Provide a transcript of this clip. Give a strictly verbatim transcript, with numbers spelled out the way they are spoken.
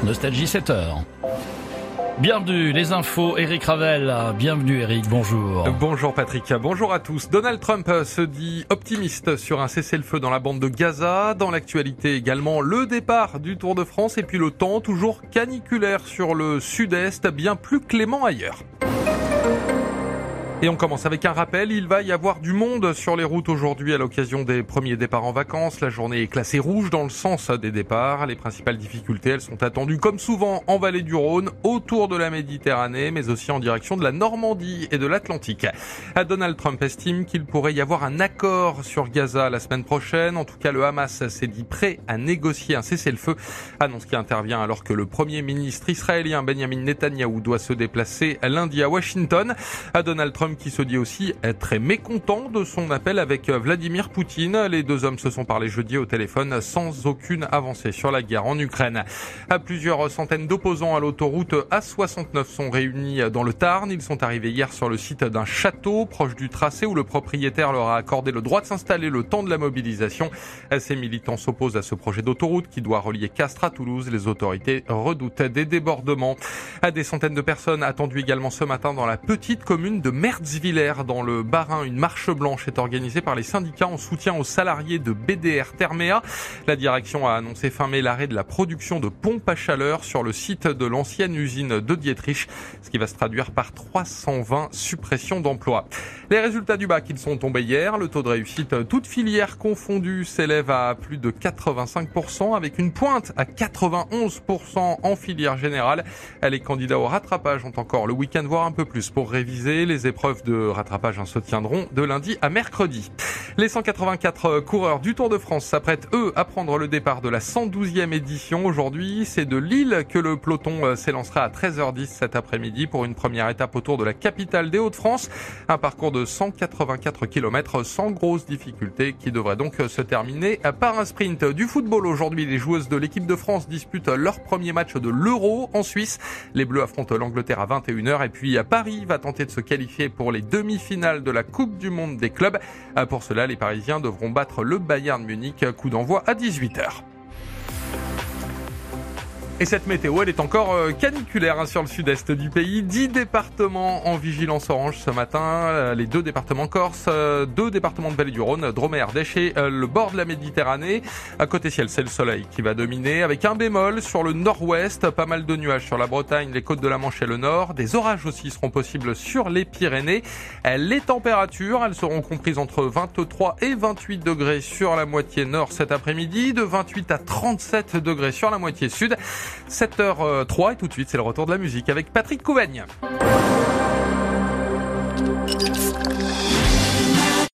Nostalgie sept heures. Bienvenue, les infos, Eric Ravel. Bienvenue Eric, bonjour. Bonjour Patrick, bonjour à tous. Donald Trump se dit optimiste sur un cessez-le-feu dans la bande de Gaza. Dans l'actualité également, le départ du Tour de France et puis le temps toujours caniculaire sur le sud-est, bien plus clément ailleurs. Et on commence avec un rappel, il va y avoir du monde sur les routes aujourd'hui à l'occasion des premiers départs en vacances. La journée est classée rouge dans le sens des départs. Les principales difficultés, elles sont attendues comme souvent en vallée du Rhône, autour de la Méditerranée, mais aussi en direction de la Normandie et de l'Atlantique. Donald Trump estime qu'il pourrait y avoir un accord sur Gaza la semaine prochaine. En tout cas, le Hamas s'est dit prêt à négocier un cessez-le-feu. Annonce qui intervient alors que le premier ministre israélien Benjamin Netanyahou doit se déplacer lundi à Washington. Donald Trump qui se dit aussi très mécontent de son appel avec Vladimir Poutine. Les deux hommes se sont parlé jeudi au téléphone sans aucune avancée sur la guerre en Ukraine. À plusieurs centaines d'opposants à l'autoroute A soixante-neuf sont réunis dans le Tarn. Ils sont arrivés hier sur le site d'un château proche du tracé où le propriétaire leur a accordé le droit de s'installer le temps de la mobilisation. Ces militants s'opposent à ce projet d'autoroute qui doit relier Castres à Toulouse. Les autorités redoutent des débordements. Des centaines de personnes attendues également ce matin dans la petite commune de Mertzwiller dans le Bas-Rhin. Une marche blanche est organisée par les syndicats en soutien aux salariés de B D R Therméa. La direction a annoncé fin mai l'arrêt de la production de pompes à chaleur sur le site de l'ancienne usine de Dietrich, ce qui va se traduire par trois cent vingt suppressions d'emplois. Les résultats du bac, ils sont tombés hier. Le taux de réussite, toute filière confondue, s'élève à plus de quatre-vingt-cinq pour cent avec une pointe à quatre-vingt-onze pour cent en filière générale. Les candidats au rattrapage ont encore le week-end, voire un peu plus, pour réviser. Les épreuves de rattrapage se tiendront de lundi à mercredi. Les cent quatre-vingt-quatre coureurs du Tour de France s'apprêtent, eux, à prendre le départ de la cent douzième édition. Aujourd'hui, c'est de Lille que le peloton s'élancera à treize heures dix cet après-midi pour une première étape autour de la capitale des Hauts-de-France. Un parcours de cent quatre-vingt-quatre kilomètres sans grosse difficulté qui devrait donc se terminer par un sprint. Du football aujourd'hui, les joueuses de l'équipe de France disputent leur premier match de l'Euro en Suisse. Les Bleus affrontent l'Angleterre à vingt et une heures et puis Paris va tenter de se qualifier pour les demi-finales de la Coupe du Monde des clubs. Pour cela, les Parisiens devront battre le Bayern Munich. Coup d'envoi à dix-huit heures. Et cette météo, elle est encore caniculaire hein, sur le sud-est du pays. Dix départements en vigilance orange ce matin. Les deux départements corse, deux départements de Vallée du Rhône, Drôme et Ardèche et le bord de la Méditerranée. À côté ciel, c'est le soleil qui va dominer avec un bémol sur le nord-ouest. Pas mal de nuages sur la Bretagne, les côtes de la Manche et le nord. Des orages aussi seront possibles sur les Pyrénées. Les températures, elles seront comprises entre vingt-trois et vingt-huit degrés sur la moitié nord cet après-midi, de vingt-huit à trente-sept degrés sur la moitié sud. sept heures trois et tout de suite c'est le retour de la musique avec Patrick Couvaigne.